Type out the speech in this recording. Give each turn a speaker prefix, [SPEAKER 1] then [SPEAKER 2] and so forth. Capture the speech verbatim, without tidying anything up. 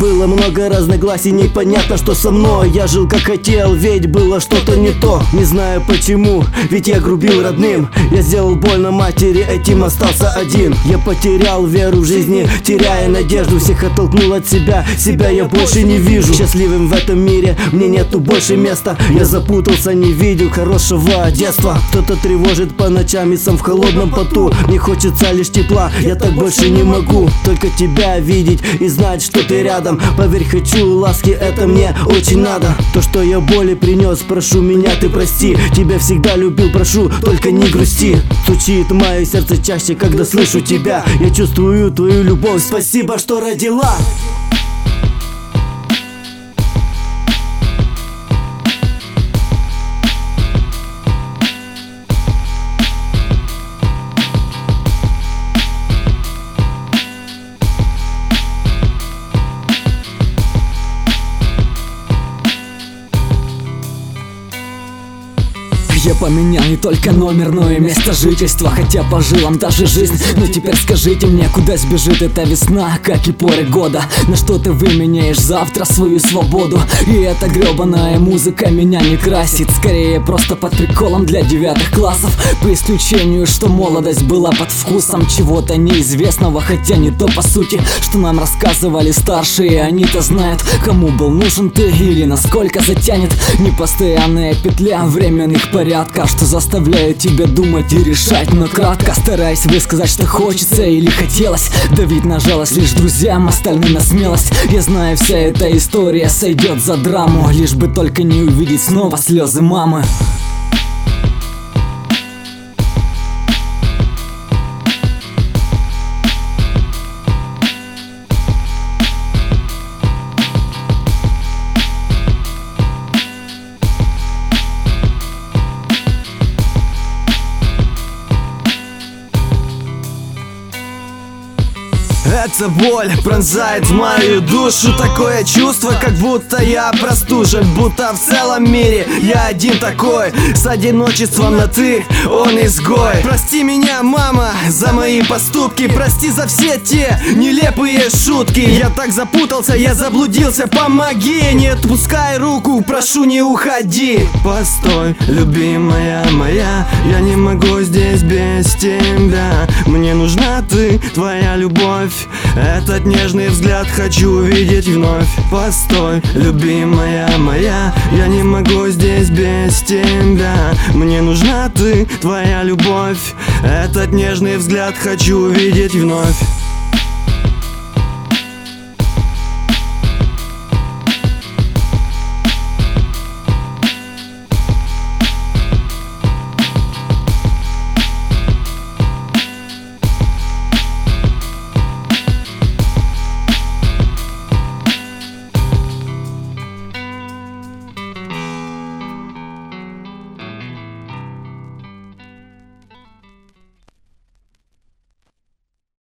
[SPEAKER 1] Было много разногласий, непонятно, что со мной. Я жил как хотел, ведь было что-то не то. Не знаю почему, ведь я грубил родным. Я сделал больно матери, этим остался один. Я потерял веру в жизни, теряя надежду. Всех оттолкнул от себя, себя я больше не вижу. Счастливым в этом мире мне нету больше места. Я запутался, не видел хорошего детства. Кто-то тревожит по ночам и сам в холодном поту. Мне хочется лишь тепла, я так больше не могу. Только тебя видеть и знать, что ты рядом. Поверь, хочу ласки, это мне очень надо. То, что я боли принес, прошу меня ты прости. Тебя всегда любил, прошу, только не грусти. Стучит мое сердце чаще, когда слышу тебя. Я чувствую твою любовь, спасибо, что родила.
[SPEAKER 2] Я поменял не только номер, но и место жительства. Хотя по жилам даже жизнь. Но теперь скажите мне, куда сбежит эта весна, как и поры года. На что ты выменяешь завтра свою свободу? И эта гребаная музыка меня не красит. Скорее просто под приколом для девятых классов. По исключению, что молодость была под вкусом чего-то неизвестного. Хотя не то по сути, что нам рассказывали старшие. Они-то знают, кому был нужен ты или насколько затянет непостоянная петля временных порядков, что заставляет тебя думать и решать. Но кратко, стараясь высказать, что хочется или хотелось. Давить на жалость лишь друзьям, остальным на смелость. Я знаю, вся эта история сойдет за драму, лишь бы только не увидеть снова слезы мамы.
[SPEAKER 1] Эта боль пронзает мою душу. Такое чувство, как будто я простужен. Будто в целом мире я один такой, с одиночеством на ты, он изгой. Прости меня, мама, за мои поступки. Прости за все те нелепые шутки. Я так запутался, я заблудился, помоги. Не отпускай руку, прошу, не уходи. Постой, любимая моя, я не могу здесь без тебя. Мне нужна ты, твоя любовь. Этот нежный взгляд хочу увидеть вновь. Постой, любимая моя, я не могу здесь без тебя. Мне нужна ты, твоя любовь. Этот нежный взгляд хочу увидеть вновь.